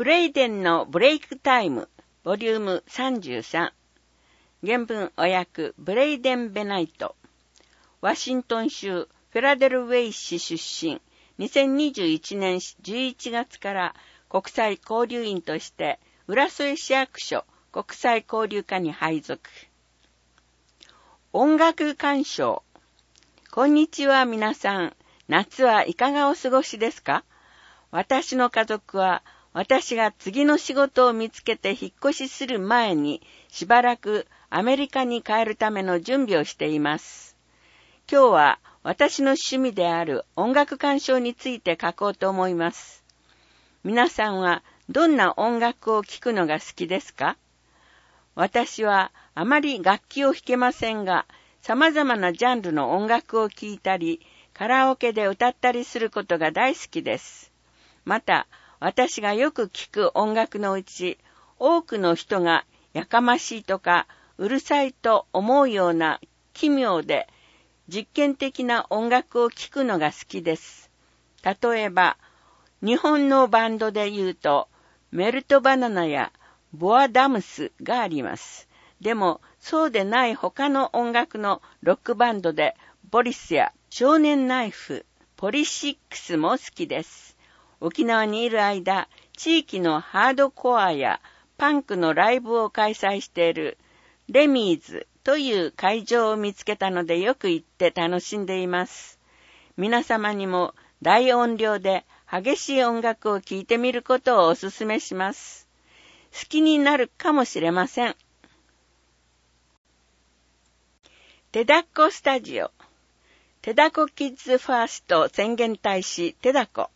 ブレイデンのブレイクタイム、ボリューム33。原文和訳、ブレイデン・ベナイト。ワシントン州フェラデルウェイ市出身。2021年11月から国際交流員として、浦添市役所国際交流課に配属。音楽鑑賞。こんにちは皆さん。夏はいかがお過ごしですか？私の家族は、私が次の仕事を見つけて引っ越しする前にしばらくアメリカに帰るための準備をしています。今日は私の趣味である音楽鑑賞について書こうと思います。皆さんはどんな音楽を聴くのが好きですか？私はあまり楽器を弾けませんが、様々なジャンルの音楽を聴いたり、カラオケで歌ったりすることが大好きです。また、私がよく聞く音楽のうち、多くの人がやかましいとかうるさいと思うような奇妙で実験的な音楽を聞くのが好きです。例えば、日本のバンドで言うと、メルトバナナやボアダムスがあります。でも、そうでない他の音楽のロックバンドで、ボリスや少年ナイフ、ポリシックスも好きです。沖縄にいる間、地域のハードコアやパンクのライブを開催しているレミーズという会場を見つけたのでよく行って楽しんでいます。皆様にも大音量で激しい音楽を聴いてみることをお勧めします。好きになるかもしれません。テダコスタジオ。テダコキッズファースト宣言大使テダコ。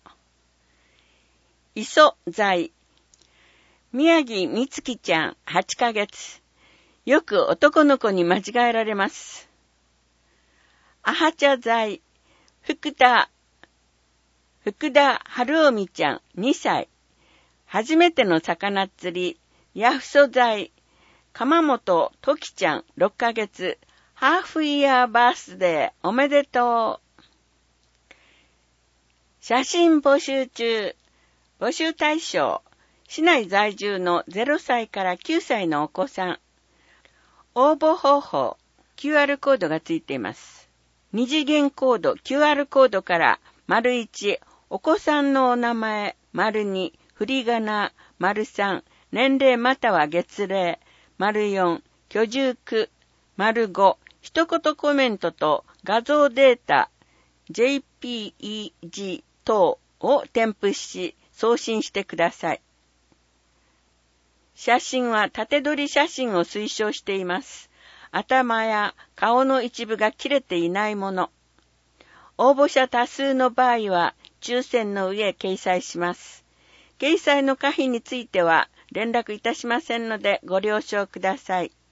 磯在。宮城美月ちゃん8ヶ月。よく男の子に間違えられます。アハチャ在。福田春臣ちゃん2歳。初めての魚釣り。ヤフソ在。鎌本時ちゃん6ヶ月。ハーフイヤーバースデーおめでとう。写真募集中。募集対象、市内在住の0歳から9歳のお子さん。応募方法、QR コードがついています。二次元コード、QR コードから、1、お子さんのお名前、2、振り仮名、3、年齢または月齢、4、居住区、5、一言コメントと画像データ、JPEG 等を添付し、送信してください。写真は縦撮り写真を推奨しています。頭や顔の一部が切れていないもの。応募者多数の場合は抽選の上掲載します。掲載の可否については連絡いたしませんのでご了承ください。